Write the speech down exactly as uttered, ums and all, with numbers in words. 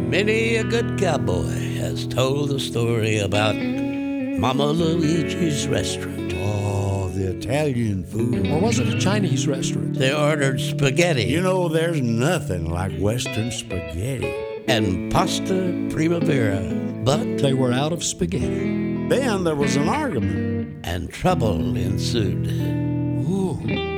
Many a good cowboy has told the story about Mama Luigi's restaurant. Oh, the Italian food. Or was it a Chinese restaurant? They ordered spaghetti. You know, there's nothing like Western spaghetti. And pasta primavera. But They were out of spaghetti. Then there was an argument. and trouble ensued. Ooh.